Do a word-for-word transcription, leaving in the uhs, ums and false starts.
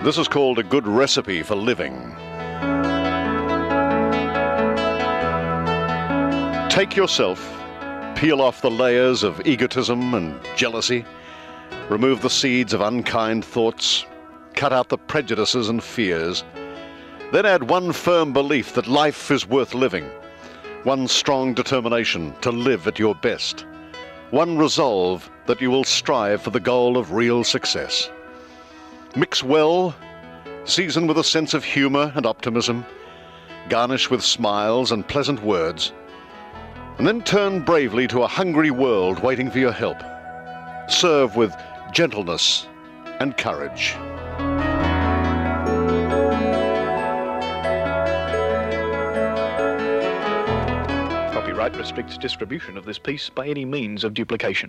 This is called a good recipe for living. Take yourself, peel off the layers of egotism and jealousy, remove the seeds of unkind thoughts, cut out the prejudices and fears, then add one firm belief that life is worth living, one strong determination to live at your best, one resolve that you will strive for the goal of real success. Mix well, season with a sense of humor and optimism, garnish with smiles and pleasant words, and then turn bravely to a hungry world waiting for your help. Serve with gentleness and courage. Copyright restricts distribution of this piece by any means of duplication.